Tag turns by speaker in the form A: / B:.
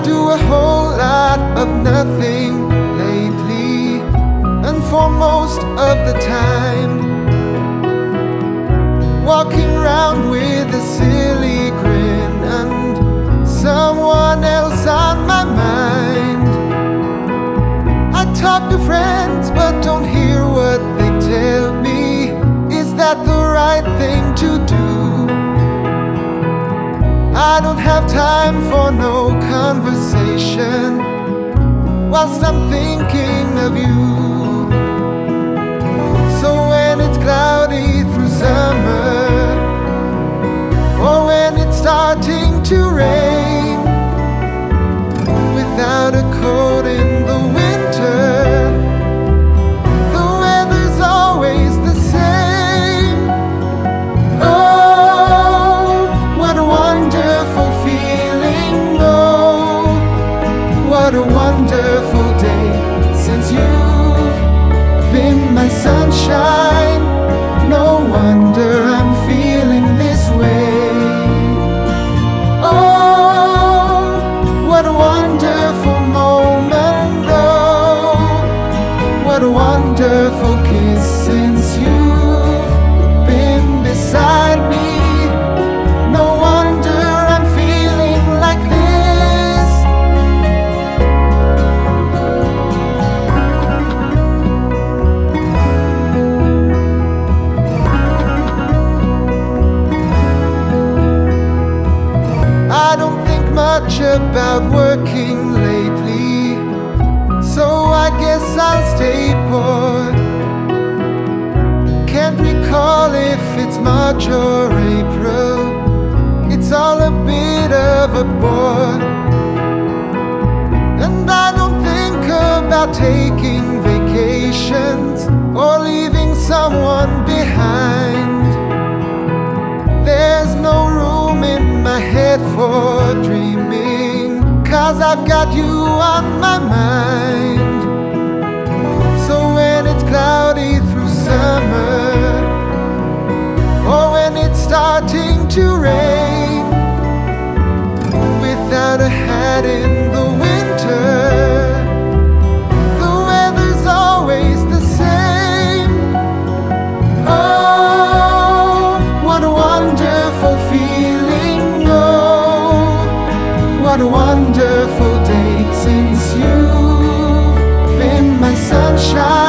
A: do a whole lot of nothing lately, and for most of the time, walking around with a silly grin and someone else on my mind. I talk to friends but don't hear what they tell me. Is that the right thing to do? I don't have time for no conversation whilst I'm thinking of you. So when it's cloudy through summer, or when it's starting to rain, without a coat in the winter, the weather's always the same. Oh, what a wonderful feeling. Oh, what a wonderful day since you've been my sunshine. No wonder I'm feeling this way. Oh, what a wonderful moment. Oh, what a wonderful kiss since you've been beside me. No wonder I'm feeling like this. I don't think much about working lately, so I guess I'll stay poor. Can't recall if it's March or April. It's all a bit of a bore, and I don't think about taking vacations or leaving someone behind. There's no room in my head for dreaming, 'cause I've got you on my mind. So when it's cloudy through summer, or when it's starting to rain, without a hat in the winter, the weather's always the same. Oh, what a wonderful feeling. Oh, what a wonderful day since you've been my sunshine.